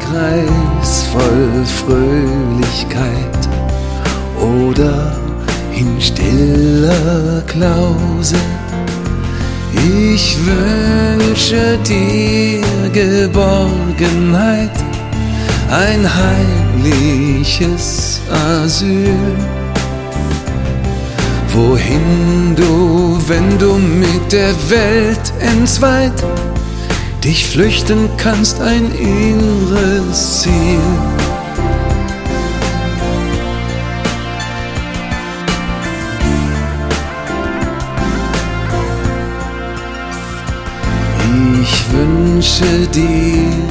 Kreis voll Fröhlichkeit oder in stiller Klause. Ich wünsche dir Geborgenheit, ein heimliches Asyl. Wohin du, wenn du mit der Welt entzweit dich flüchten kannst, ein inneres Ziel. Ich wünsche dir